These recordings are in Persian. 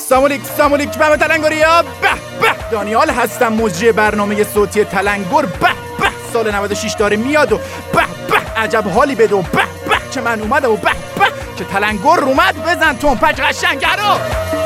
سامولیک به تلنگریا. به دانیال هستم، مجری برنامه صوتی تلنگر. به سال 96 داره میاد و به عجب حالی بده و به که من اومدم و به که تلنگر اومد. بزن تنپک قشنگه رو.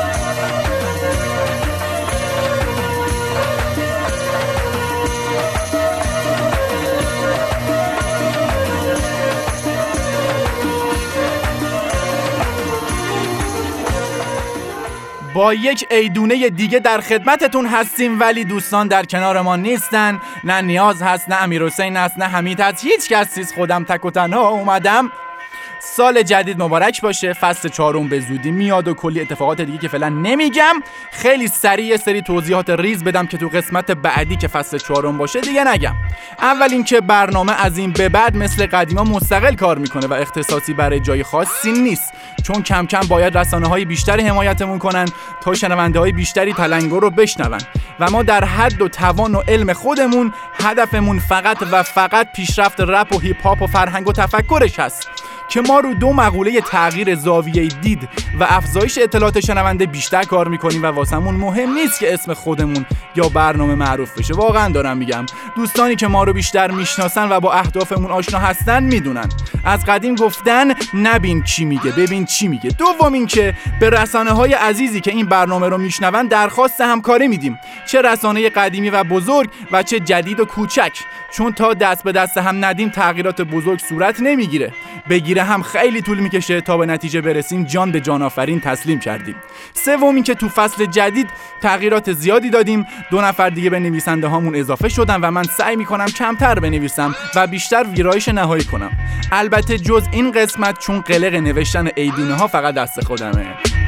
با یک ایدونه دیگه در خدمتتون هستیم، ولی دوستان در کنار ما نیستن. نه نیاز هست، نه امیرحسین هست، نه حمید هست، هیچ کس نیست. خودم تک و تنها اومدم. سال جدید مبارک باشه. فصل 4 به زودی میاد و کلی اتفاقات دیگه که فعلا نمیگم. خیلی سریع یه سری توضیحات ریز بدم که تو قسمت بعدی که فصل 4 باشه دیگه نگم. اول اینکه برنامه از این به بعد مثل قدیما مستقل کار میکنه و اختصاصی برای جای خاصی نیست، چون کم کم باید رسانه‌های بیشتری حمایتمون کنن تا شنونده‌های بیشتری تلنگر رو بشنون و ما در حد و توان و علم خودمون هدفمون فقط پیشرفت رپ و هیپ هاپ و فرهنگ و تفکرش هست که ما رو 2 مقوله تغییر زاویه دید و افزایش اطلاعات شنونده بیشتر کار میکنیم و واسمون مهم نیست که اسم خودمون یا برنامه معروف بشه. واقعا دارم میگم. دوستانی که ما رو بیشتر میشناسن و با اهدافمون آشنا هستن میدونن. از قدیم گفتن نبین چی میگه، ببین چی میگه. دوم این که به رسانه‌های عزیزی که این برنامه رو میشنون درخواست همکاری میدیم، چه رسانه قدیمی و بزرگ و چه جدید و کوچک، چون تا دست به دست هم ندیم تغییرات بزرگ صورت نمیگیره. بگیره هم خیلی طول میکشه تا به نتیجه برسیم. جان به جان آفرین تسلیم کردیم. سوم این که تو فصل جدید تغییرات زیادی دادیم. 2 نفر دیگه به نویسنده هامون اضافه شدن و من سعی میکنم کمتر بنویسم و بیشتر ویرایش نهایی کنم. البته جز این قسمت، چون قلق نوشتن ایدونه ها فقط دست خودمه.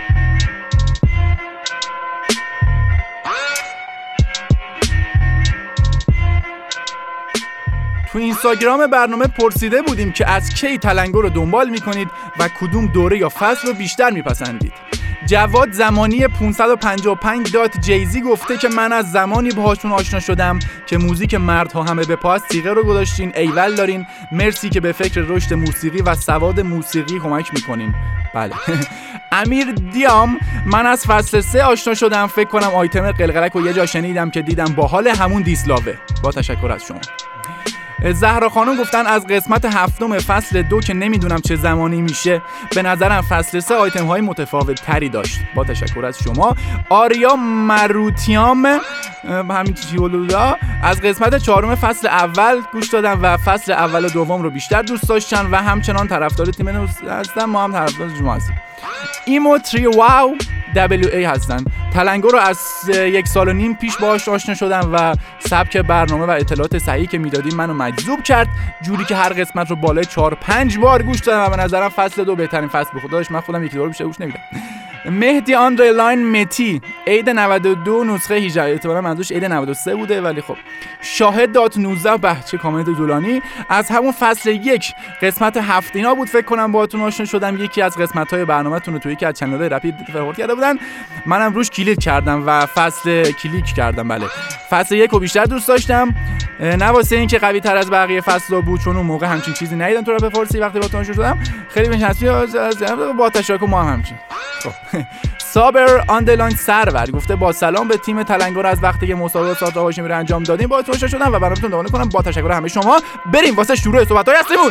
تو اینستاگرام برنامه پرسیده بودیم که از کی تلنگر رو دنبال میکنید و کدوم دوره یا فصل رو بیشتر میپسندید. جواد زمانی 555 دات جیزی گفته که من از زمانی باهاشون آشنا شدم که موزیک مردها همه به پا است سیغه رو گذاشتین. ایول دارین. مرسی که به فکر رشد موسیقی و سواد موسیقی کمک میکنین. بله. امیر دیام من از فصل 3 آشنا شدم. فکر کنم آیتم قلقلک رو یه جا شنیدم که دیدم باحال، همون دیسلاوه. با تشکر از شما. زهرا خانم گفتن از قسمت 7 فصل 2 که نمیدونم چه زمانی میشه، به نظرم فصل 3 آیتم های متفاوت تری داشت. با تشکر از شما. آریا مروتیام همین چیولودا از قسمت 4 فصل اول گوش دادم و فصل اول و دوم رو بیشتر دوست داشتن و همچنان طرفدار تیم هستن. ما هم طرفدار شما هستیم. ایمو 3 واو WA هستن. تلنگر رو از 1.5 سال پیش باهاش آشنا شدم و سبک برنامه و اطلاعات صحیحی که میدادیم منو مجذوب کرد، جوری که هر قسمت رو بالای 4-5 بار گوش دادم و به نظرم فصل 2 بهترین فصل بود. خداش من خودم 1 بار بیشتر گوش نمیدم. مهدی آندرلاین متی عید 92 نسخه 18 اعتبارا منظورش عید 93 بوده، ولی خب شاهد دات 19 به چه کامنت طولانی. از همون فصل 1 قسمت 7 اینا بود فکر کنم باهاتون آشنا شدم. یکی از قسمت‌های برنامه‌تون رو توی یکی از چنل‌های رپید فرورد کرده بودن، منم روش کلیک کردم و کلیک کردم. بله فصل 1 رو بیشتر دوست داشتم، نه واسه اینکه قوی تر از بقیه فصل‌ها بود، چون اون موقع همچین چیزی ندیدم تو رپ فارسی. وقتی باهاتون آشنا شدم خیلی بنشستی با تشکر. ما هم همچین. صابر آندرلاین سرور گفته با سلام به تیم تلنگر، از وقتی که مسابقه ساعت هاشمی رو انجام دادیم با آشنا شدم و براتون دعوت کنم. با تشکر همه شما. بریم واسه شروع صحبت‌های اصلیمون.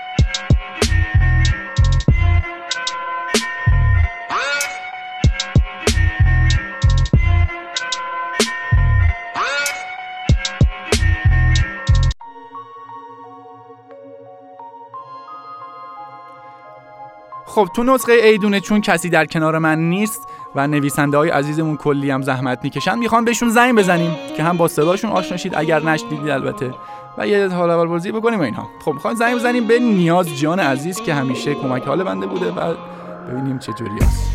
خب تو نسخه ایدونه چون کسی در کنار من نیست و نویسنده های عزیزمون کلی هم زحمت میکشن، میخوام بهشون زنگ بزنیم که هم با صداشون آشنا شید اگر نشنیدید البته، و یه حال اول بازی بکنیم و اینها. خب میخوام زنگ بزنیم به نیاز جان عزیز که همیشه کمک حال بنده بوده و ببینیم چه جوری است.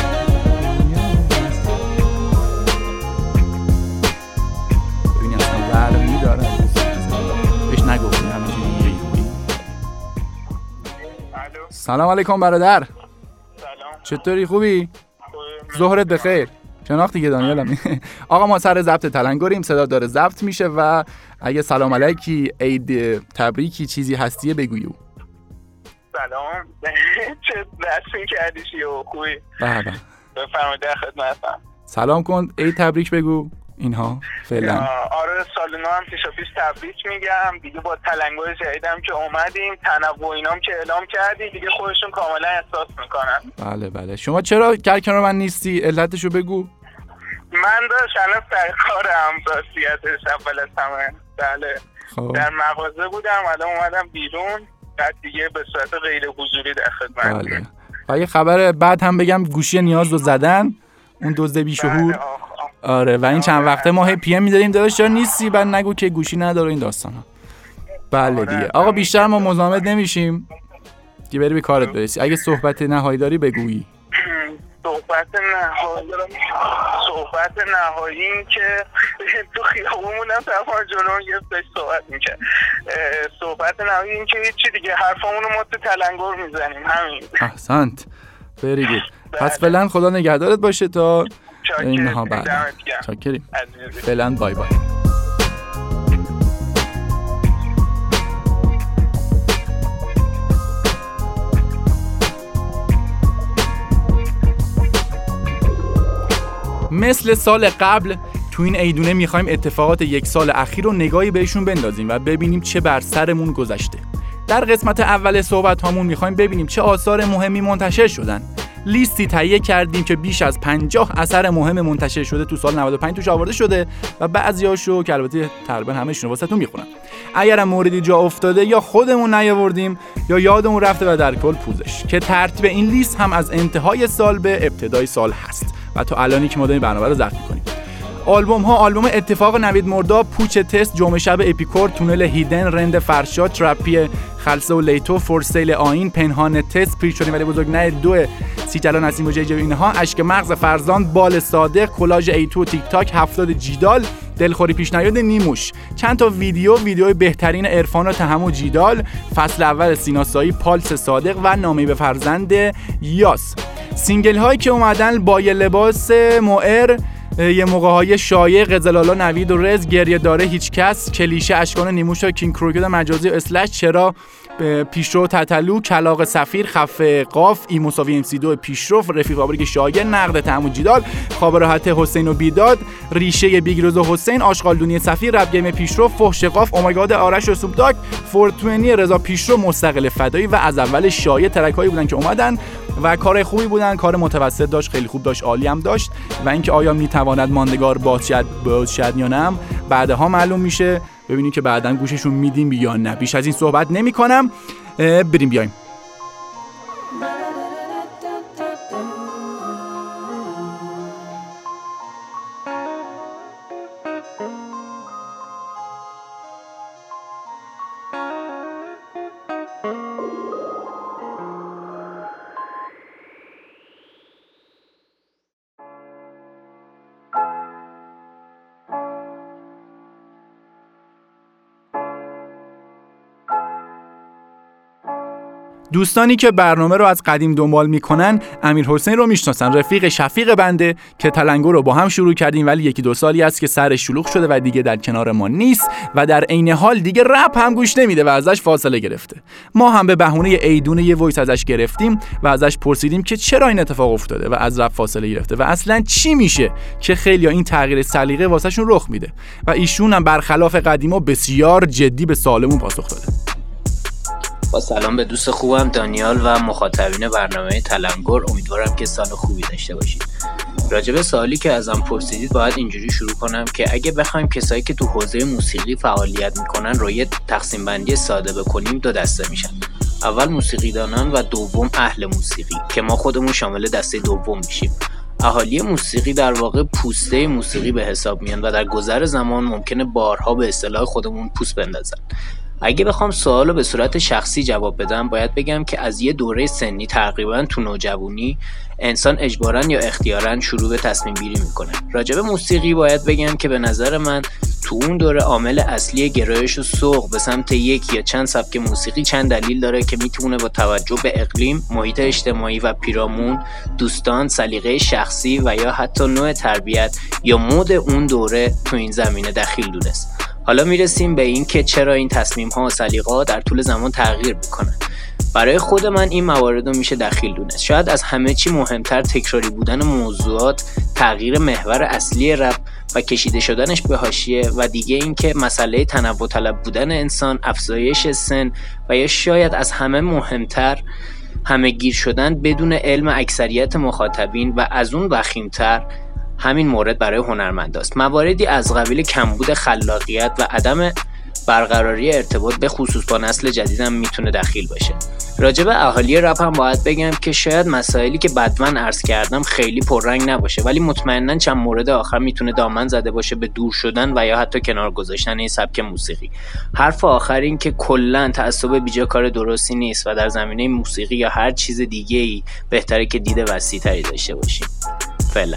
ببینیم اصلا برمی داره بهش نگفتیم همینجوری. سلام علیکم برادر. سلام. چطوری؟ خوبی؟ ظهرت بخیر. شناختی که دانیالم. آقا ما سر ضبط تلنگریم، صدا داره ضبط میشه و اگه سلام علیکی، عید تبریکی چیزی هستیه بگویو. سلام. چه رسمی کردیشی و خوبی؟ بله. بفرمایید در خدمتم. سلام کن، عید تبریک بگو اینها فعلا. آره سال نو هم پیش تبریک میگم دیگه. با تلنگر جدیدم که اومدیم، تنوع اینام که اعلام کردی دیگه خودشون کاملا احساس میکنن. بله. شما چرا کنار من نیستی؟ علتشو بگو. من داشت الان سر کارم راستیتش اول از همه. بله خب. در مغازه بودم، الان اومدم بیرون، بعد دیگه به صورت غیر حضوری در خدمت. بله. و یه خبر بعد هم بگم، گوشی نیاز رو زدن، اون دزد بیشعور. آره و این چند وقته ما هی پی ام می‌داریم داداش چرا نیستی، بعد نگو که گوشی نداره این داستانا. بله دیگه آقا بیشتر ما مزاحمت نمیشیم دیگه، بری به کارت برسی. اگه صحبت نهایی داری بگویی. صحبت نهایی این که تو خیابونمونم طرفا جلوم گفتش صحبت میکنه. صحبت نهایی این که هیچی دیگه، حرفامونو ما تو تلنگر میزنیم، همین. احسنت very good. پس فعلا خدا نگهدارت باشه تا اینها بعد. چاکریم. فعلا بای بای. مثل سال قبل تو این عیدونه میخوایم اتفاقات یک سال اخیر رو نگاهی بهشون بندازیم و ببینیم چه بر سرمون گذشته. در قسمت اول صحبت هامون میخوایم ببینیم چه آثار مهمی منتشر شدن. لیستی تهیه کردیم که بیش از 50 اثر مهم منتشر شده تو سال 95 توش آورده شده و بعضیاشو که البته تقریبا همه‌شون رو واسهتون میخونم. اگرم موردی جا افتاده یا خودمون نیاوردیم یا یادمون رفته و در کل پوزش، که ترتیب این لیست هم از انتهای سال به ابتدای سال هست و تا الانی که ما داریم برنامه رو ضبط می‌کنیم. آلبوم اتفاق نوید مرداد، پوچ تست، جمعه شب اپیکور، تونل هیدن، رند فرشاد، تراپی خلسه و لیتو، فورسیل آین، پنهان تست، پریچونی ولی بزرگ نه، دو سیجلا نسیم و جیجو اینها، اشک مغز فرزان، بال صادق، کلاژ ایتو، تیک تاک، 70 جیدال، دلخوری پیش نیاد نیموش، چند تا ویدیو بهترین عرفان و تهم و جیدال، فصل اول سیناسایی، پالس صادق و نامه به فرزند یاس. سینگل هایی که اومدن با یه لباس معر، یه موقع‌های شایع، قزلالا، نوید و رز، گریه داره هیچ کس، کلیشه، اشکان نیموش، کینگ کروکت مجازی و اسلش، چرا، پیشرو تتلو، کلاغ سفیر، خف قاف، ای مساوی ام سی 2 پیشرو، رفیق فابریک شایع، نقد تهم و جیدال، خواب راحت حسین و بیداد، ریشه بیگروز و حسین، آشغالدونی سفیر، رپ گیم پیشرو، فحش قاف، اومایگاد آرش و سوپداک، فورتونی رضا پیشرو، مستقل فدایی و از اول شایع ترک‌هایی بودن که اومدن و کار خوبی بودن، کار متوسط داشت، خیلی خوب داشت، عالی هم داشت و اینکه آیا میتواند ماندگار باشد یا نه بعدها معلوم میشه. ببینیم که بعداً گوششون میدیم یا نه. بیش از این صحبت نمی‌کنم، بریم بیایم. دوستانی که برنامه رو از قدیم دنبال میکنن امیرحسین رو میشناسن، رفیق شفیق بنده که تلنگر رو با هم شروع کردیم ولی یکی دو سالی است که سرش شلوغ شده و دیگه در کنار ما نیست و در عین حال دیگه رپ هم گوش نمیده و ازش فاصله گرفته. ما هم به بهونه عیدونه یه وایس ازش گرفتیم و ازش پرسیدیم که چرا این اتفاق افتاده و از رپ فاصله گرفته و اصلا چی میشه که خیلیا این تغییر سلیقه واسهشون رخ میده و ایشون هم برخلاف قدیما بسیار جدی به سوالمون پاسخ داده. با سلام به دوست خوبم دانیال و مخاطبین برنامه تلنگر، امیدوارم که سال خوبی داشته باشید. راجب سوالی که ازم پرسیدید باید اینجوری شروع کنم که اگه بخوایم کسایی که تو حوزه موسیقی فعالیت میکنن رو یه تقسیم بندی ساده بکنیم، دو دسته میشن. اول موسیقیدانان و دوم اهل موسیقی که ما خودمون شامل دسته دوم میشیم. اهالی موسیقی در واقع پوسته موسیقی به حساب میان و در گذر زمان ممکنه بارها به اصطلاح خودمون پوست بندازن. اگه بخوام سوالو به صورت شخصی جواب بدم، باید بگم که از یه دوره سنی تقریبا تو نوجوانی انسان اجباراً یا اختیاراً شروع به تصمیم گیری میکنه. راجب موسیقی باید بگم که به نظر من تو اون دوره عامل اصلی گرایش و سوق به سمت یک یا چند سبک موسیقی چند دلیل داره که میتونه با توجه به اقلیم، محیط اجتماعی و پیرامون، دوستان، سلیقه شخصی و یا حتی نوع تربیت یا مود اون دوره تو این زمینه دخیل دونست. حالا میرسیم به این که چرا این تصمیم‌ها و سلیقه‌ها در طول زمان تغییر میکنن. برای خود من این موارد رو میشه دخیل دونست. شاید از همه چی مهمتر تکراری بودن موضوعات، تغییر محور اصلی رپ و کشیده شدنش به حاشیه و دیگه این که مسئله تنوع طلب بودن انسان، افزایش سن و یا شاید از همه مهمتر همه گیر شدن بدون علم اکثریت مخاطبین و از اون وخیمتر همین مورد برای هنرمنداست. مواردی از قبیل کمبود خلاقیت و عدم برقراری ارتباط به خصوص با نسل جدیدم میتونه دخیل باشه. راجب اهالی رپ هم باید بگم که شاید مسائلی که بدمن عرض کردم خیلی پررنگ نباشه، ولی مطمئناً چند مورد آخر میتونه دامن زده باشه به دور شدن و یا حتی کنار گذاشتن این سبک موسیقی. حرف آخر این که کلاً تعصب بیجا کار درستی نیست و در زمینه موسیقی یا هر چیز دیگه‌ای بهتره که دید وسیع‌تری داشته باشیم. فعلا.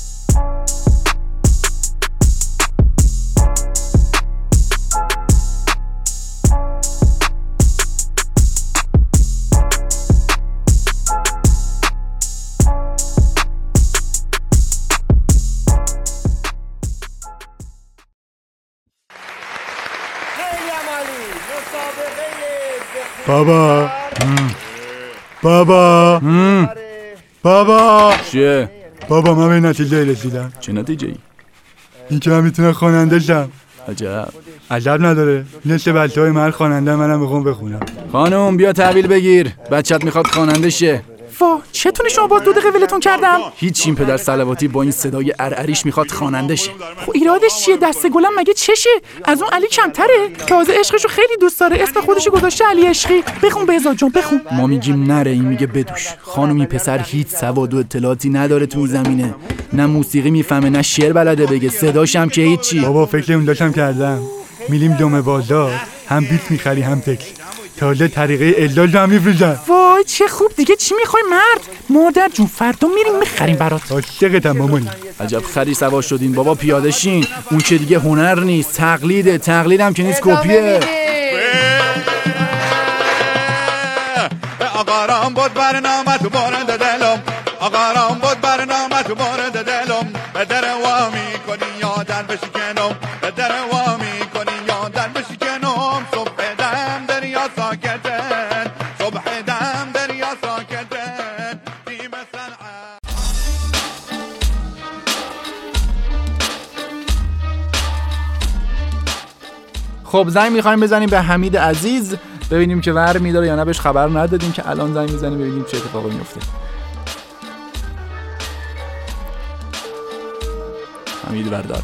بابا چیه؟ بابا من به نتیجه رسیدم. چه نتیجه ای؟ این که من میتونم خواننده شم. عجب نداره. مثل بچه‌های من خواننده منم میخوام بخونم. خانم بیا تحویل بگیر، بچت میخواد خواننده شه. وا چتونه شما باز 2 دقیقه ولتون کردم؟ هیچ این پدر صلواتی با این صدای ارعریش میخواد خواننده شه. خب ایرادش چیه؟ دست گلم مگه چشه؟ از اون علی کمتره؟ تازه عشقشو خیلی دوست داره، اسم خودشو گذاشته علی عشقی. بخون بهزاد جون بخون. ما میگیم نره، این میگه بدوش. خانم این پسر هیچ سواد و اطلاعاتی نداره تو این زمینه، نه موسیقی میفهمه نه شعر بلده بگه، صداش هم که هیچی. بابا فکر اون داشتم کردم، میلیم دم بازار، هم بیت میخری هم تکل، تازه طریقه اجلاج هم میفروشن. وای چه خوب، دیگه چی میخوای مرد؟ مادر جون فردا میریم میخریم برات. عاشقتم مامانی. عجب خری سوا شدین بابا، پیاده شین. اون که دیگه هنر نیست، تقلیده. تقلیدم که نیست، کپیه. آقارام بود برنامه تو بارند دلم، آقارام بود برنامه تو بارند دلم، در وامی کنی یادن بشکنم، در وامی کنی یادن بشکنم. صبح دم دریا ساکتن، صبح دم دریا ساکتن، تیم صنعت. خب زنگ میخوایم بزنیم به حمید عزیز ببینیم که ور میداره یا نه، بهش خبر ندادیم که الان زنگ میزنیم ببینیم چه اتفاقی میفته. حمید بردار.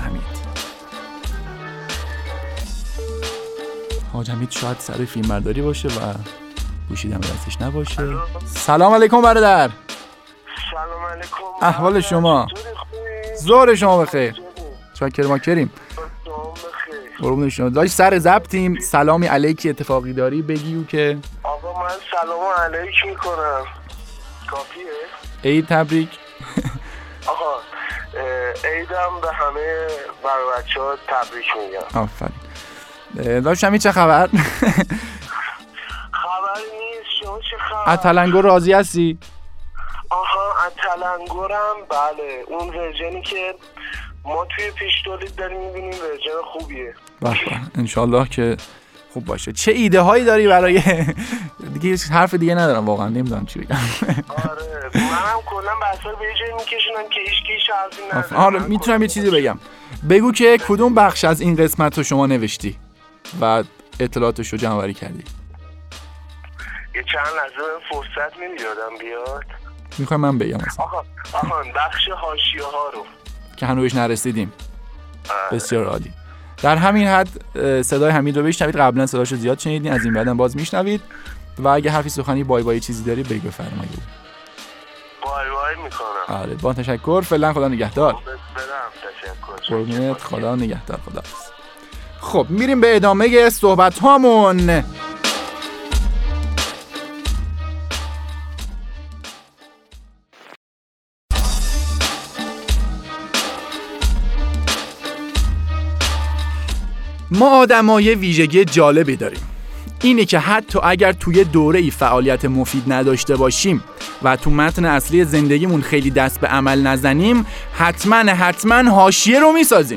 حاج حمید شاید سر فیلم برداری باشه و گوشیدم دستش نباشه. سلام علیکم برادر. سلام علیکم. احوال شما؟ ظهر شما بخیر. چاکر ما کریم. قربون شما. داشت سر ضبطیم. سلامی علیکی اتفاقی داری بگیو که آقا من سلام علیک میکنم. کافیه؟ عید تبریک. آقا عیدم به همه بچه‌ها تبریک میگم. آفرین. داشت همین چه خبر؟ خبری نیست. شما چه خبر؟ از تلنگر راضی هستی؟ آها از تلنگرم. بله اون ورژنی که ما توی پیش تولید داریم میبینیم ورژن خوبیه. بله انشالله که خوب باشه. چه ایده هایی داری برای دیگه؟ حرف دیگه ندارم واقعا، نمیدونم چی بگم. آره منم کلا بحثا به یه جایی میکشونم که هیچ حرفی نداره. آره میتونم یه چیزی بگم. بگو که کدوم بخش از این قسمت رو شما نوشتی و اطلاعاتش رو جمع آوری کردی؟ یه چند لحظه فرصت میدادم بیاد. میخوام من بگم مثلا. آها بخش حاشیه‌ها رو که هنوز نرسیدیم. بسیار عالی. در همین حد صدای حمید رو بشنوید. قبلا صداشو زیاد شنیدین، از این بعدم باز میشنوید و اگه حرفی سخنی بای بای چیزی داری بگو بفرمایید. بای بای میکنم. آره با تشکر. فعلا خدا نگهدار. تشکر. قربونت. خدا نگهدار. خدا. خب میریم به ادامه صحبت هامون. ما آدمای ویژگی جالبی داریم. اینه که حتی اگر توی دوره‌ای فعالیت مفید نداشته باشیم و تو متن اصلی زندگیمون خیلی دست به عمل نزنیم، حتما حاشیه رو میسازیم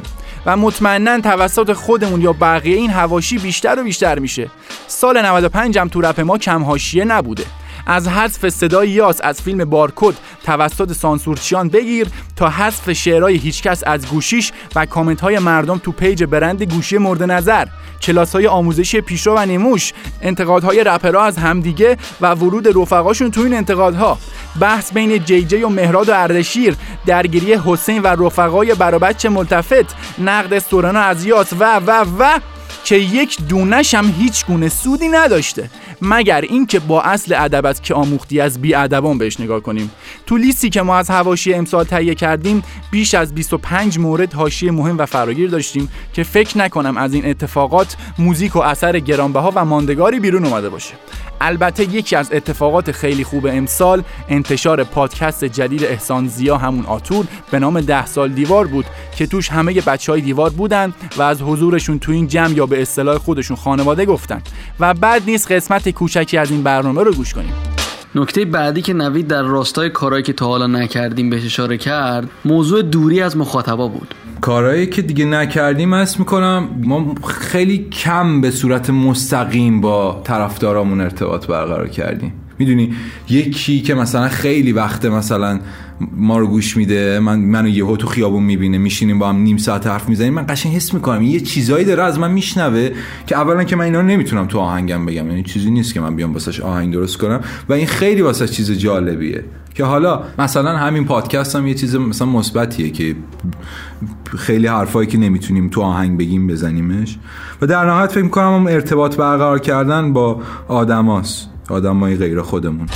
و مطمئناً توسط خودمون یا بقیه این حواشی بیشتر و بیشتر میشه. سال 95 هم تو رپ ما کم حاشیه نبوده. از حذف صدای یاس از فیلم بارکد توسط سانسورچیان بگیر تا حذف شعرهای هیچکس از گوشیش و کامنت های مردم تو پیج برند گوشی مورد نظر، کلاس های آموزشی پیشرو و نموش، انتقادهای رپرها از همدیگه و ورود رفقاشون تو این انتقادها، بحث بین جی جی و مهراد و اردشیر، درگیری حسین و رفقای برابچه ملتفت، نقد سورنا از یاس و که یک دونش هم هیچ گونه سودی نداشته مگر اینکه با اصل ادبت که آموختی از بی‌ادبان بهش نگاه کنیم. تو لیستی که ما از حواشی امسال تهیه کردیم بیش از 25 مورد حاشیه مهم و فراگیر داشتیم که فکر نکنم از این اتفاقات موزیک و اثر گرانبها و ماندگاری بیرون اومده باشه. البته یکی از اتفاقات خیلی خوب امسال انتشار پادکست جدید احسان زیا همون آتور به نام 10 سال دیوار بود که توش همه بچهای دیوار بودن و از حضورشون تو این جمع یا به اصطلاح خودشون خانواده گفتن و بعد نیست قسمت کوچکی از این برنامه رو گوش کنیم. نکته بعدی که نوید در راستای کارهایی که تا حالا نکردیم بهش اشاره کرد موضوع دوری از مخاطبا بود. کارهایی که دیگه نکردیم حس میکنم ما خیلی کم به صورت مستقیم با طرفدارامون ارتباط برقرار کردیم. میدونی یکی که مثلا خیلی وقته مثلا ما رو گوش میده، منو یهو تو خیابون میبینه، میشینیم با هم نیم ساعت حرف میزنیم، من قشنگ حس میکنم یه چیزایی داره از من میشنوه که اولا که من اینا رو نمیتونم تو آهنگم بگم، یعنی چیزی نیست که من بیام واسش آهنگ درست کنم و این خیلی واسش چیز جالبیه که حالا مثلا همین پادکست هم یه چیز مثلا مثبتیه که خیلی حرفایی که نمیتونیم تو آهنگ بگیم بزنیمش و در نهایت فکر میکنم هم ارتباط برقرار کردن با آدمای غیر خودمون.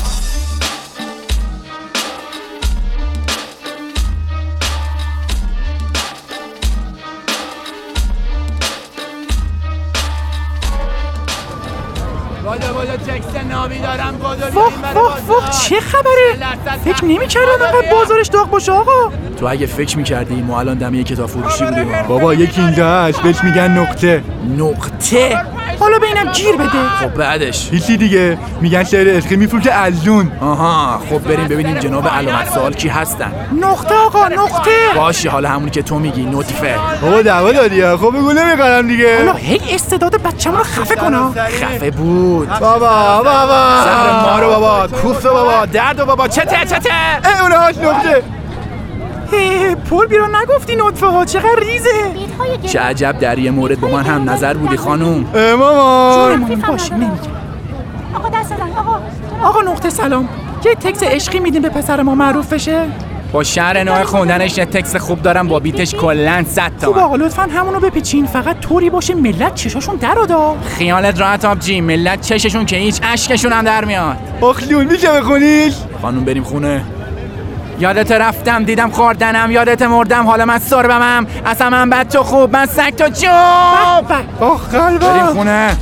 واه چه خبره؟ فکر نمی‌کردم انقدر بازارش داغ باشه آقا. تو اگه فکر می‌کردی ما الان دم یک کتاب فروشی بودیم. بابا یکی اینجا هست بهش میگن نقطه. حالا ببینم گیر بده. خب بعدش هیچی دیگه، میگن شعر عشقی میفروشه ازون. آها خب بریم ببینیم جناب علامت سوال کی هستن. نقطه آقا نقطه. باشه حالا همونی که تو میگی نطفه. بابا دعوا دادی ها، خب بگو نمیخرم دیگه. حالا هی استعداد بچه‌مون رو خفه کن. خفه بود بابا سر ما رو بابا، کوفت بابا، درد بابا، چته اونهاش نقطه. پول بیرون نگفتی نطفه ها چقدر ریزه. چه عجب در یه مورد با من هم نظر بودی خانوم. مامان باشه نمیگم. آقا دست دادن آقا نقطه سلام، یه تکس عشقی میدیم به پسر ما معروف بشه؟ با شعر نوع خوندنش یه تکس خوب دارم با بیتش کلن 100 تومن. خوب آقا لطفاً همونو بپیچین، فقط طوری باشه ملت چشاشون درادا. خیالت راحت آبجی، ملت چششون که هیچ اشکشون هم در میاد. آخلون میشه بخونیش؟ خانوم بریم خونه. یادت رفتم دیدم خوردنم، یادت مردم حالا من سربمم، اصلا من بد تو خوب، من سگ تو جوب. آخ بریم خونه.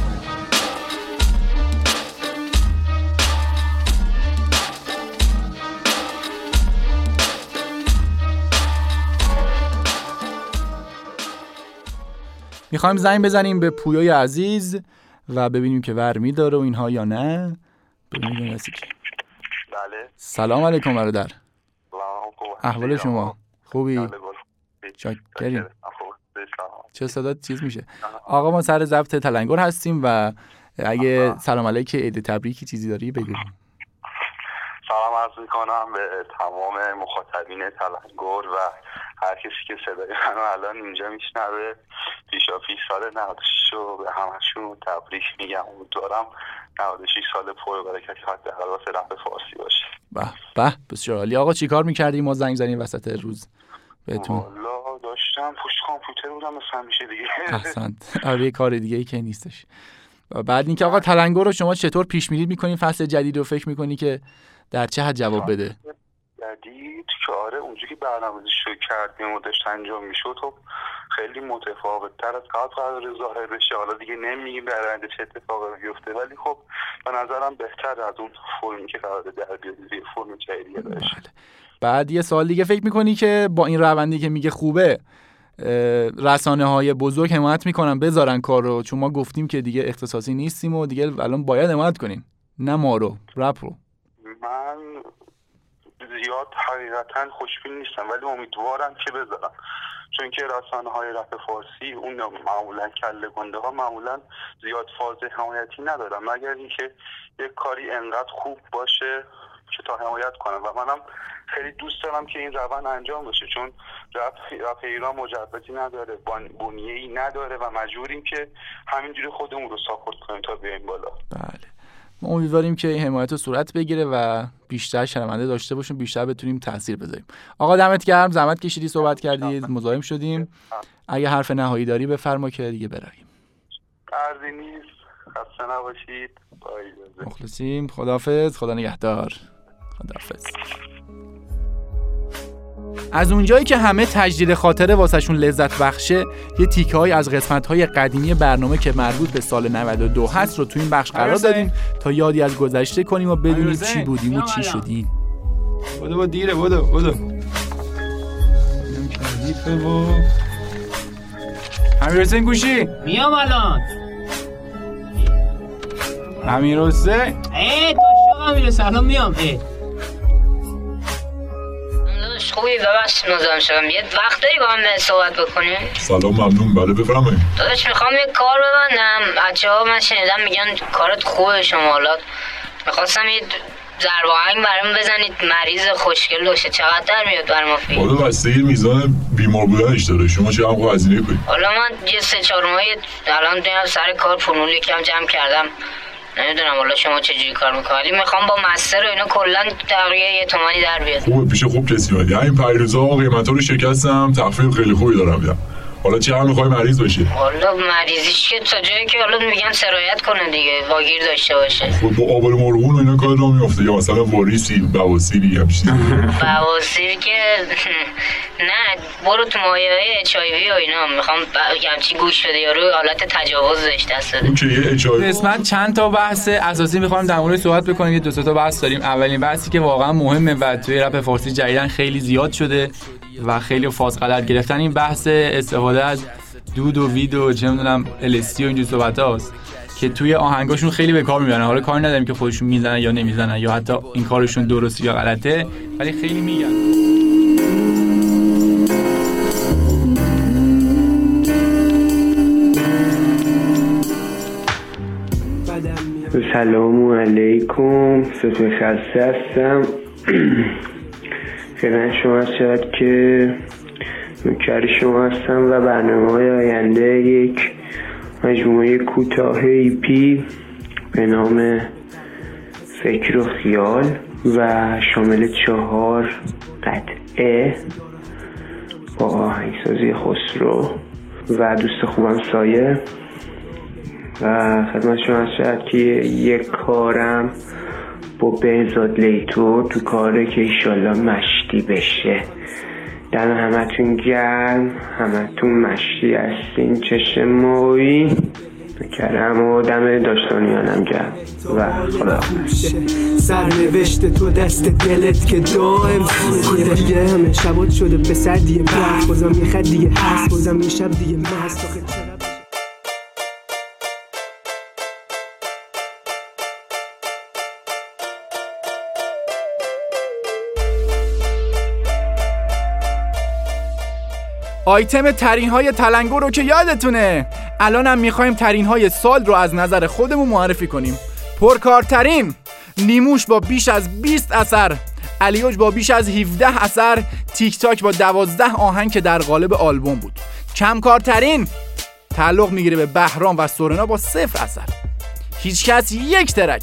میخوایم زنگ بزنیم به پویای عزیز و ببینیم که ورمی داره و اینها یا نه. ببینیم بله. سلام علیکم برادر. احوال شما خوبی؟ چاکریم. چه صدات چیز میشه؟ آقا ما سر ضبط تلنگر هستیم و اگه سلام علیک عید تبریکی چیزی داری بگو. سلام عرض میکنم به تمام مخاطبین تلنگر و هر کسی که صدای منو الان اینجا میشنوه. پیشاپیش سال 96 رو به همشون تبریک میگم. امیدوارم 96 سال پر برکتی حداقل واسه رپ فارسی باشه. به بسیار عالی. آقا چیکار می‌کردی ما زنگ زدیم وسط روز بهتون؟ والا داشتم پشت کامپیوتر بودم مثلا میشه دیگه. احسنت. آره کار دیگه ای که نیستش. بعد اینکه آقا تلنگر رو شما چطور پیش بینی می‌کنین فصل جدید رو فکر می‌کنی که در چه حد جواب بده؟ جدید که آره اونجوری که برنامه‌ریزی شو کردیم و داشت انجام میشد خب خیلی متفاوت‌تر از قبل قرار ظاهر بشه. حالا دیگه نمیگیم در آینده چه اتفاقی بیفته ولی خب به نظرم بهتر از اون فرمی که قرار در بیاد یه فرم جدیدی باشه. بعد یه سوال دیگه، فکر می‌کنی که با این روندی که میگه خوبه رسانه‌های بزرگ حمایت میکنن بذارن کار رو؟ چون ما گفتیم که دیگه اختصاصی نیستیم و دیگه الان باید حمایت کنین، نه ما رو، رپ رو. من زیاد حقیقتا خوشبین نیستم، ولی امیدوارم که بذارم، چون که رسانه‌های رپ فارسی اون معمولا کله گنده ها معمولا زیاد فاز حمایتی ندارن، مگر اینکه یک کاری انقدر خوب باشه که تا حمایت کنم و منم خیلی دوست دارم که این روند انجام بشه، چون رپ ایران مجوزی نداره، بنیه‌ای نداره و مجبوریم که همینجوری خودمون رو ساپورت کنیم تا بیایم بالا. بله، ما امیدواریم که این حمایت صورت بگیره و بیشتر شنونده داشته باشیم، بیشتر بتونیم تاثیر بذاریم. آقا دمت گرم، زحمت کشیدی، صحبت کردید، مزاحم شدیم. اگه حرف نهایی داری بفرما که دیگه بریم. عرضی نیست، خسته نباشید. مخلصیم. خداحافظ، خدا نگهدار. خداحافظ. از اونجایی که همه تجدید خاطره واسهشون لذت بخشه، یه تیکه‌ای از قسمت‌های قدیمی برنامه که مربوط به سال 92 هست رو تو این بخش قرار دادیم تا یادی از گذشته کنیم و بدونیم چی بودیم و چی شدیم. بودو دیره، بودو امیرحسین گوشی میام الان. امیرحسین داشتم امیرحسین الان میام. خوبی ببخشید مزاحم شدم، یه وقت داری با هم صحبت بکنیم؟ سلام، ممنون. بله بفرمایید. داداش میخوام یه کار ببندم، بچه‌ها من شنیدم میگن کارت خوبه شما، حالا میخواستم یه ضرب آهنگ برام بزنید، مریض خوشگل باشه، چقدر در میاد برام فیلم؟ حالا بستگی میزان بیمار بودنش داره، شما چه هم هزینه کنید؟ حالا من یه 3-4 ماهی الان میام سر کار، پولمون یکم جمع کردم، نمیدونم حالا شما چجوری کار میکنید، میخوام با مستر و اینا کلا تقریبا 1 تومانی در بیاد. خوبه، پیش خوب کسی اومدی. همین پیروزا قیمتا رو شکستم، تخفیف خیلی خوبی دارم میدم. حالا چه هم میخوای مریض باشی؟ حالا مریضیش که تا جایی که حالا میگم سرایت کنه دیگه، واگیر داشته باشه. خب با آبل مرغون و اینا کار را میفته، یا مثلا واریسی بواسیری همچین بواسیر که نه، برو تو مایه‌های HIV و اینا، میخوام همچین گوش بده، یارو حالت تجاوز داشت دست داده. اوکی، HIV قسمت چند تا بحث اساسی میخوام در مورد صحبت بکنیم. یه 2 تا بحث داریم. اولین بحثی که واقعا مهمه و توی رپ فارسی جدیدن خیلی زیاد شده و خیلی فاز غلط گرفتن، این بحث استفاده از دود و وید و چه میدونم LSD و اینجور صحبتاست که توی آهنگاشون خیلی به کار میبرن. حالا کار نداریم که خودشون میزنن یا نمیزنن یا حتی این کارشون درسته یا غلطه، ولی خیلی میگن. سلام علیکم، ستون خسته هستم. خیلی شما شد که نوکر شما هستم و برنامه‌های آینده یک مجموعه کوتاه ایپی به نام فکر و خیال و شامل 4 قطعه با آهنگسازی خسرو و دوست خوبم سایه و خدمت شما شد که یک کارم با بهزاد لیتو تو کاره که ایشالله مشتی بشه. دم همتون گرم، همتون مشتی هستین، چشم مویی کرم و دم داشتانیانم گرم و خدا سرنوشت تو دست دلت که دائم سوخته دیگه، همه شبات شده به سر دیگه برد بازم میخد دیگه هست بازم میشب دیگه مست آخه چرا. آیتم ترین‌های تلنگر رو که یادتونه، الانم می‌خوایم ترین‌های سال رو از نظر خودمون معرفی کنیم. پرکارترین نیموش با بیش از 20 اثر، علیوج با بیش از 17 اثر، تیک تاک با 12 آهنگ که در قالب آلبوم بود. کمکارترین تعلق میگیره به بهرام و سورنا با 0 اثر. هیچکس 1 ترک.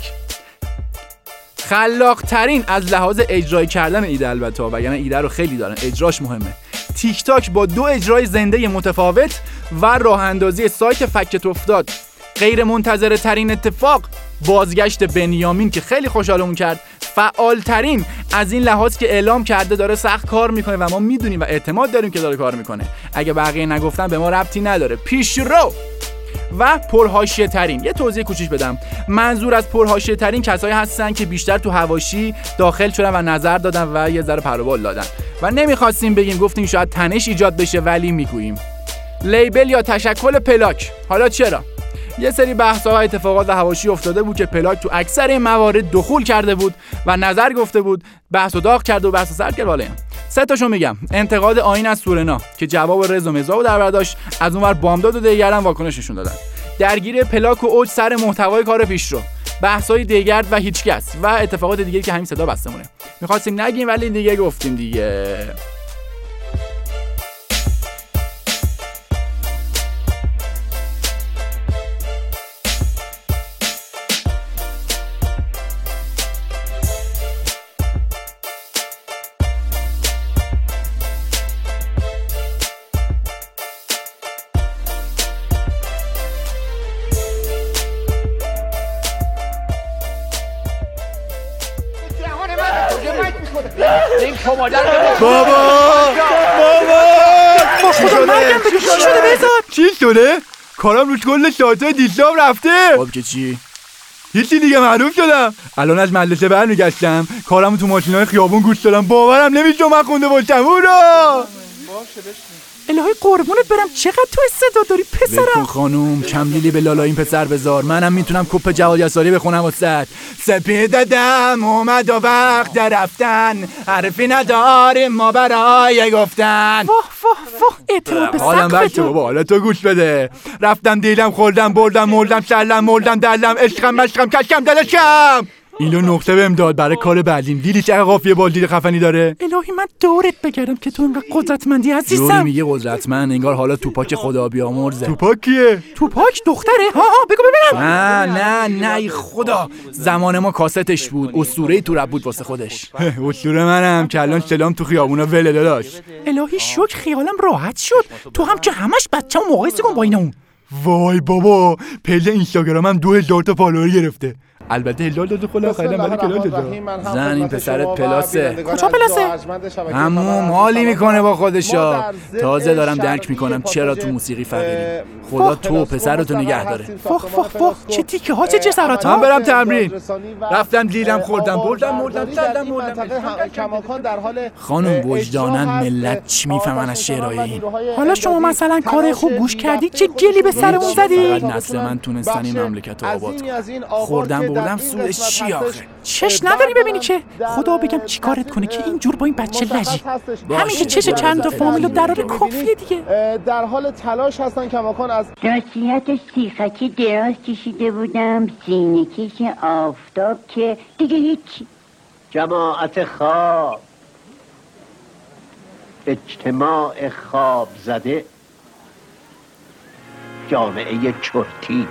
خلاق‌ترین از لحاظ اجرای کردن ایده، البته وگرنه ایده رو خیلی دارن، اجراش مهمه. تیک تاک با 2 اجرای زنده متفاوت و راه اندازی سایت فکت افتاد. غیر منتظره ترین اتفاق بازگشت بنیامین که خیلی خوشحالمون کرد. فعال ترین از این لحاظ که اعلام کرده داره سخت کار میکنه و ما میدونیم و اعتماد داریم که داره کار میکنه. اگه بقیه نگفتن به ما ربطی نداره. پیشرو و پرحاشیه ترین. یه توضیح کوچیک بدم. منظور از پرحاشیه ترین کسایی هستن که بیشتر تو حواشی داخل شدن و نظر دادن و یه ذره پر و بال دادن و نمیخواستیم بگیم، گفتیم شاید تنش ایجاد بشه ولی میگوییم. لیبل یا تشکل پلاک. حالا چرا؟ یه سری بحث‌ها و اتفاقات حواشی افتاده بود که پلاک تو اکثر این موارد دخول کرده بود و نظر گفته بود، بحث و داغ کرد و بحث سرد کرد. والا 3 تاشو میگم. انتقاد آیین از سورنا که جواب رضا مزاحو در برداشت، از اونور بامداد و دیگران واکنش نشون دادن. درگیر پلاک و اوج سر محتوای کار پیشرو، بحث‌های دیگرد و هیچکس و اتفاقات دیگه که همین صدا بسته مونه. می‌خواستیم نگیم ولی دیگه گفتیم دیگه. بابا خدا مرگم بگو چی شده بهزاد؟ چی شده؟ کارم روش کل ساعتای دیشب رفته. خب که چی؟ هیچی دیگه معروف شدم. الان از مدرسه برمیگشتم، کارمو تو ماشینای خیابون گوش دادم. باورم نمیشه من خونده باشم. هورا الهی قربونت برم چقدر تو استعداد داری پسرم. بکن خانوم کملیلی به لالا این پسر بذار. منم میتونم کپ جواد یساری بخونم واسه. سپید دم اومد و وقت در رفتن، حرفی نداریم ما برای گفتن. واه واه واه اعتماد به سقف تو. بابا حالا تو گوش بده. رفتم دیدم خوردم بردم مردم سلم مردم دلم عشقم مشقم کشکم دلشم. اینو نقطه بهم داد برای کار بعدیم. دیدی چقدر قافیه بالدید خفنی داره؟ الهی من دورت بگردم که تو اینقدر قدرتمندی عزیزم. جوری میگه قدرتمند انگار حالا توپاک خدا بیامرزه. توپاک کیه؟ توپاک دختره؟ ها بگو ببینم. نه خدا، زمان ما کاستش بود. اسطوره‌ای تو رپ بود واسه خودش. اسطوره منم که الان سلام تو خیابونا ول داداش. الهی شکر خیالم راحت شد. تو هم که همش بچه‌م مقایسه کن با اینا. وای بابا پیج اینستاگرامم 2000 تا فالوور گرفته. البته هلال داده خلا خیلی ولی کلال داده. زن این پسرت پلاسه. کجا پلاسه؟ همون حالی میکنه با خودشا. تازه دارم درک میکنم چرا تو موسیقی فقیری. خدا تو پسرتو نگه داره. فخ چه تیکه ها چه جسارت ها. من برم تمرین. رفتم دیدم خوردم بردم سردم خانم وجدانن ملت چی میفهمن از شعرهای این. حالا شما مثلا کار خوب گوش کردی چه گلی به سرمون زدی؟ فقط نسل من تونستن این مملکت رو آباد کنن. خوردم بردم سودش چی آخه؟ چش نداری ببینی که خدا بگم چی کارت کنه که اینجور با این بچه لجی. همین که چش چند تا فامیلو دراره کافیه دیگه. در حال تلاش هستن کماکان از راستیت سیخکی دراز کشیده بودم، سینه کش آفتاب که دیگه هیچی. جماعت خواب، اجتماع خواب زده، جامعه چرتی.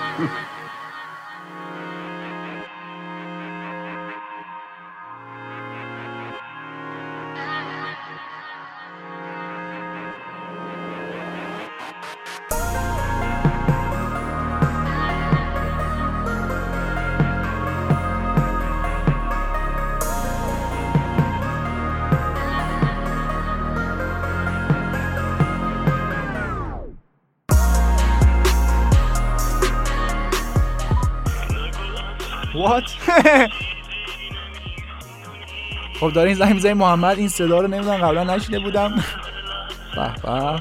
خب دارین زنگ میزنی محمد. این صدا رو نمیدونم قبلا نشیده بودم. به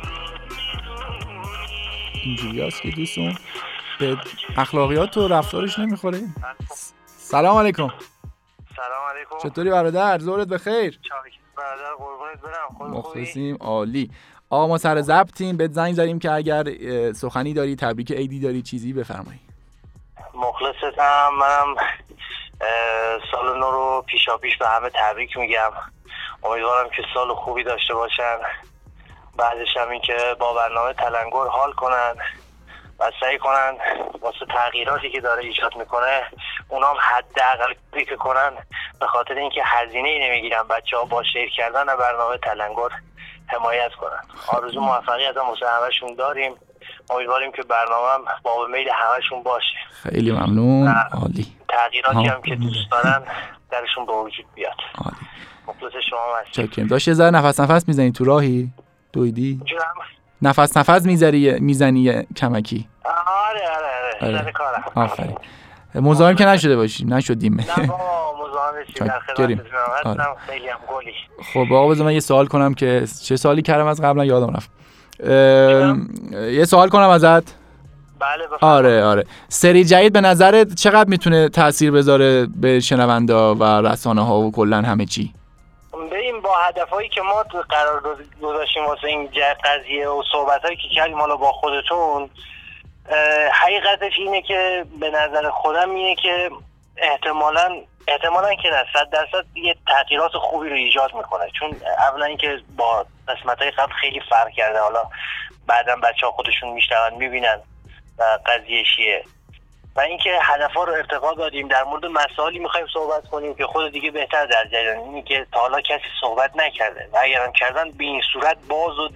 اینجوری هست که دوستون به اخلاقیات و رفتارش نمیخوره. سلام علیکم. سلام علیکم. چطوری برادر؟ ظهرت بخیر. برادر قربونت برم. مخلصیم. عالی. آقا ما سر ضبطیم، بهت زنگ زدیم که اگر سخنی داری، تبریک عیدی داری، چیزی بفرمایید. مخلصتم. منم سال نو رو پیشاپیش به همه تبریک میگم. امیدوارم که سال خوبی داشته باشن. بعدش هم این که با برنامه تلنگر حال کنن و سعی کنن واسه تغییراتی که داره ایجاد میکنه اونام حداقل فکر کنن، به خاطر اینکه هزینه‌ای نمیگیرن بچه‌ها با شیر کردن برنامه تلنگر حمایت کنن. آرزو موفقیت هم واسه همشون داریم. امیدواریم که برنامه با میل همشون باشه. خیلی ممنون. عالی. تغییراتی هم که دوست دارن درشون به وجود بیاد. عالی. مخلص شما هستم. چاکریم. داشت یه ذره نفس میزنی تو راهی؟ دویدی؟ نفس میزنی کمکی. آره. سر کارم. آفرین. مزاحم که نشدیم. نه بابا مزاحم چی، در خدمتتونم هستم. خیلی هم گلی. خب آقا بذار من یه سوال کنم که چه سوالی کردم از قبلا یادم رفت. یه سوال کنم ازت. بله آره سری جدید به نظرت چقدر میتونه تاثیر بذاره به شنوندا و رسانه ها و کلا همه چی؟ بریم با هدفهایی که ما قرار گذاشتیم واسه این قضیه و صحبتایی که کردیم حالا با خودتون، حقیقتش اینه که به نظر خودم اینه که احتمالاً که نه 100% یه تغییرات خوبی رو ایجاد میکنه، چون اولا اینکه با قسمت‌های قبل خیلی فرق کرده، حالا بعداً بچه‌ها خودشون میشنون میبینن قضیه چیه، و اینکه هدف‌ها رو ارتقا دادیم. در مورد مسائلی می‌خوایم صحبت کنیم که خود دیگه بهتر در جریان، اینی که تا حالا کسی صحبت نکرده و اگرم کردن به این صورت باز و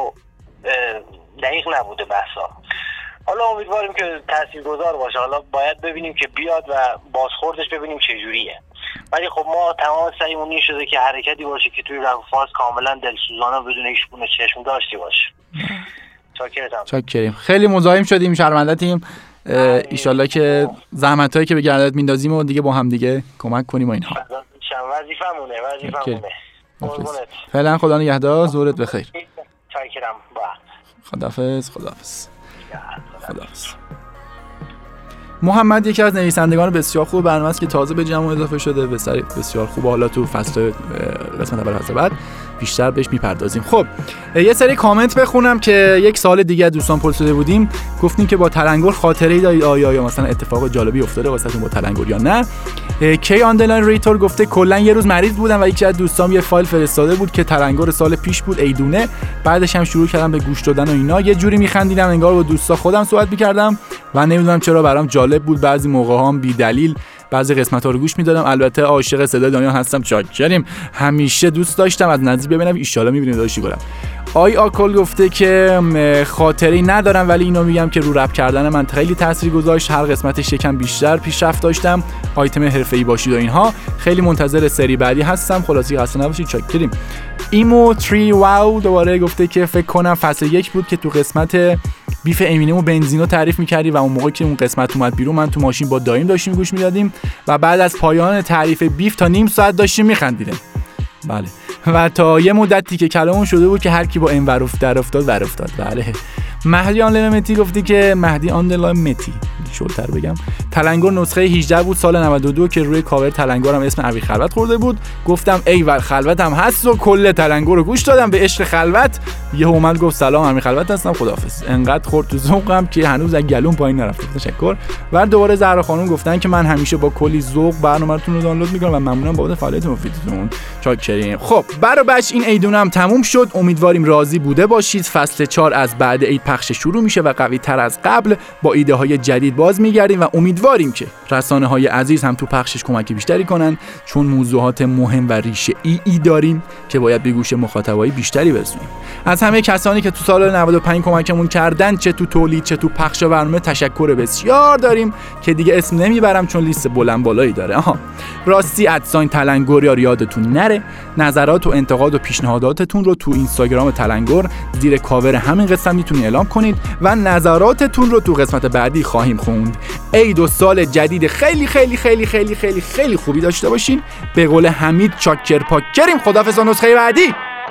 دقیق نبوده بحثا. حالا امیدواریم که تاثیرگذار باشه، حالا باید ببینیم که بیاد و بازخوردش ببینیم چه جوریه. ولی خب ما تمام سعیمون این شده که حرکتی باشه که توی رفع فاز کاملا دلسوزانه بدون هیچ گونه چشم داشتی باشه. چاکریم. خیلی مزاحم شدیم، شرمنده‌تیم. ایشالله که زحمتایی که به گردت میندازیم و دیگه با هم دیگه کمک کنیم و اینها. وظیفمونه. فعلا خدا نگهدار، ظهرت بخیر. چاکرم. خداحافظ. محمد یکی از نویسندگان بسیار خوب برنامه است که تازه به جمع اضافه شده، به سری بسیار خوب. حالا تو فصل قسمت اول فصل بعد بیشتر بهش میپردازیم. خب یه سری کامنت بخونم که یک سال دیگه دوستان پرسیده بودیم، گفتیم که با تلنگر خاطره‌ای دارید آیا مثلا اتفاق جالبی افتاده واسهتون با تلنگر یا نه. کی آندلاین ریتور گفته کلا یه روز مریض بودم و یکی از دوستام یه فایل فرستاده بود که تلنگر سال پیش بود ایدونه، بعدش هم شروع کردم به گوش دادن و اینا، یه جوری میخندیدم انگار با دوستا خودم صحبت می‌کردم و نمیدونم چرا برام جالب بود. بعضی موقع‌ها هم بی دلیل بعضی قسمت‌ها رو گوش می‌دادم. البته عاشق صدای دانیال هستم، چاکریم، همیشه دوست داشتم از نزدیک ببینم، ان شاءالله می‌بینید داشتی گلم. آکل گفته که خاطری ندارم ولی اینو میگم که رو رپ کردن من خیلی تاثیر گذاشت، هر قسمتش یکم بیشتر پیشرفت داشتم، آیتم حرفه‌ای باشید و اینها. خیلی منتظر سری بعدی هستم. خلاصی خسته نباشید، چاکریم. ایمو 3 واو دوباره گفته که فکر کنم فصل 1 بود که تو قسمت بیف امینم و بنزینو تعریف می‌کردی و اون موقع که اون قسمت اومد بیرون من تو ماشین با دایم داشتیم گوش می‌دادیم و بعد از پایان تعریف بیف تا نیم ساعت داشتیم می‌خندیدیم. بله، و تا یه مدتی که کلامون شده بود که هر کی با این ور افتاد. بله. مهدی آنلاین متی گفتی که مهدی آنلاین متی شلتر بگم تلنگر نسخه 18 بود سال 92 که روی کاور تلنگرم اسم ابی خلوت خورده بود. گفتم ایول خلوت هم هست و کل تلنگر رو گوش دادم به عشق خلوت. یه اومد گفت سلام ابی خلوت هستم، خداحافظ. انقدر خورد تو ذوقم که هنوز از گلوم پایین نرفته. تشکر. و دوباره زهرا خانم گفتن که من همیشه با کلی ذوق برنامه‌تون رو دانلود می‌کنم و ممنونم بابت فعالیت مفیدتون. چاکریم. خب برابچ این عیدونه هم تموم شد، امیدواریم راضی بوده باشید. فصل 4 از بعد عید پخش شروع میشه و قوی‌تر از قبل با ایده‌های جدید باز میگردیم و امیدواریم که رسانه‌های عزیز هم تو پخشش کمک بیشتری کنن، چون موضوعات مهم و ریشه‌ای داریم که باید به گوش مخاطبای بیشتری برسونیم. از همه کسانی که تو سال 95 کمکمون کردن، چه تو تولید چه تو پخش برنامه، تشکر بسیار داریم که دیگه اسم نمیبرم چون لیست بلند بالایی داره. راستی ادساین تلنگر یادتون نره، نظرات و انتقاد و پیشنهاداتتون رو تو اینستاگرام تلنگر زیر کاور همین قسمت میتونید اعلام کنید و نظراتتون رو تو قسمت بعدی خواهیم خوند. عید و سال جدید خیلی خیلی خیلی خیلی خیلی خیلی خوبی داشته باشین. به قول حمید چاکر پاکریم. خداحافظ تا نسخه بعدی.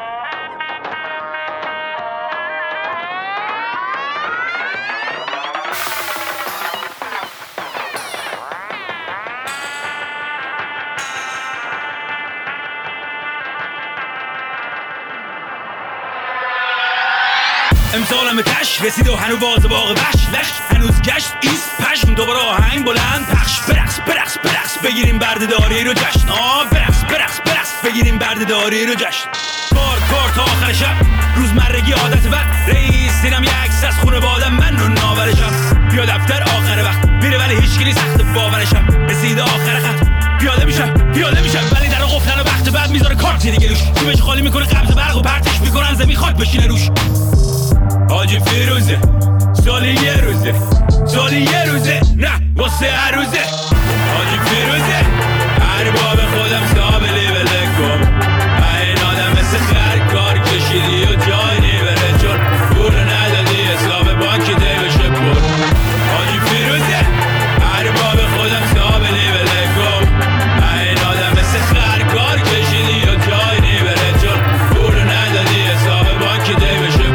امسالم کش رسید و هنو باز باغ وش هنوز گشت ایست پشم دوباره آهنگ بلند پخش برقص بگیریم بردهداری رو جشن برقص بگیریم بردهداری رو جشن کار تا آخر شب روزمرگی عادت بد رئیس دیدم یه عکس از خونه بادم من رو ناورشم بیا دفتر آخر وقت میره ولی هیچ کی سخت باورشم رسید آخر خط پیاده میشم ولی در قفلن و وقت بعد میذاره کارت دیگه روش جیبش خالی میکنه قبض برق و پرتش میکنن زمین خاک بشینه روش حاجی فیروزه سالی یه روزه نه واسه هر روزه حاجی فیروزه ارباب خودم سابلی بلکم این آدم مثل خر کار کشیدی و جای نیبره چون پول ندادی حساب بانکی دیوشه پر حاجی فیروزه ارباب خودم سابلی بلکم این آدم مثل خر کار کشیدی و جای نیبره چون پول ندادی حساب بانکی دیوشه پر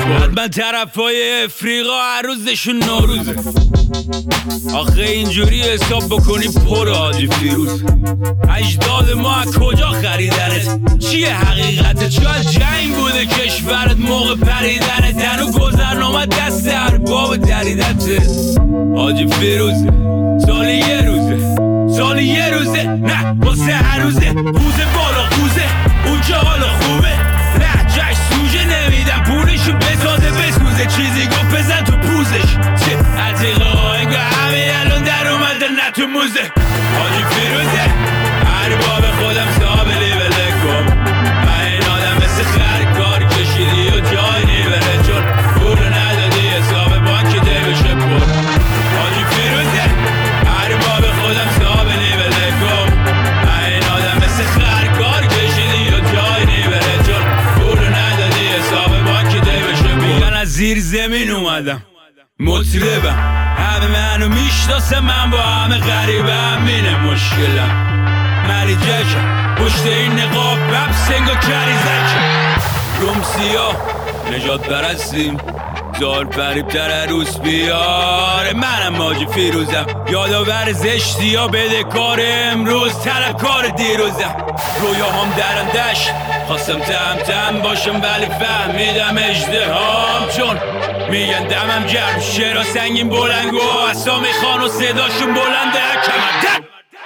طرفای افریقا هر روزشون نوروزه. آخه اینجوری حساب بکنی پر حاجی فیروز. اجداد ما از کجا خریدنت؟ چیه حقیقتت؟ شاید جنگ بوده کشورت موقع پریدنت، هنو گذرنامه دست ارباب دریدته. حاجی فیروز سالی یه روزه، سالی یه روزه، نه واسه هر روزه. روزه بالا خوزه اونجا حالا خوبه، نه جشن سوژه نمیدم پولشو بسازه بسوزه. چیزی گفت بزن تو پوزش، چه عتیقه انگاه همه الان در اومده نه تو موزه. حاجی فیروزه ارباب خودم سابلی بله کن، من این آدم مثل خر کار کشیدی و جای نیبره، چون پولو ندادی حساب بانک دیوشه پر. حاجی فیروزه ارباب خودم سابلی بله کن، من این آدم مثل خر کار کشیدی و جای نیبره، چون پولو ندادی حساب بانک دیوشه پر. میگن از زیر زمین اومدم مطربم، همه منو میشناسه، من با همه غریبم، اینه مشکلم. مری جکم پشت این نقاب بب سنگا کریزکم، رومسیا نجات برستیم زار فریبتر عروس بیاره. منم حاجی فیروزم، یادآور زشتی ها بده کار امروز، طلب کار دیروزم. رویاهام درم دشت خواستم تم باشم ولی فهمیدم اژدهام، چون میگن دمم گرم شعرها سنگین بلنگ و اسامی خان و صداشون بلنده کمر.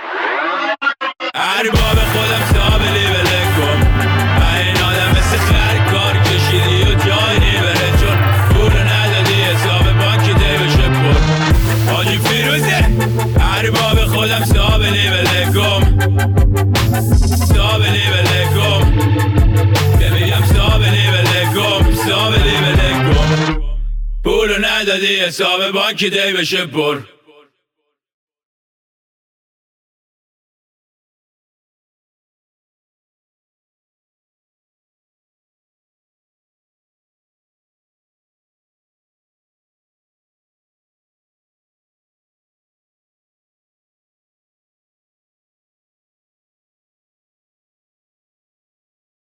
ارباب خودم سابلی بله کن، من این آدم مثل خر کار کشیدی و جای نیبره، چون پولو ندادی حساب بانک دیوشه پر. حاجی فیروزه ارباب خودم سابلی بله کن، سابلی بله کن، ببینم سابلی بله کن، سابلی بله کن، پولو ندادی حساب بانک دیوشه پر.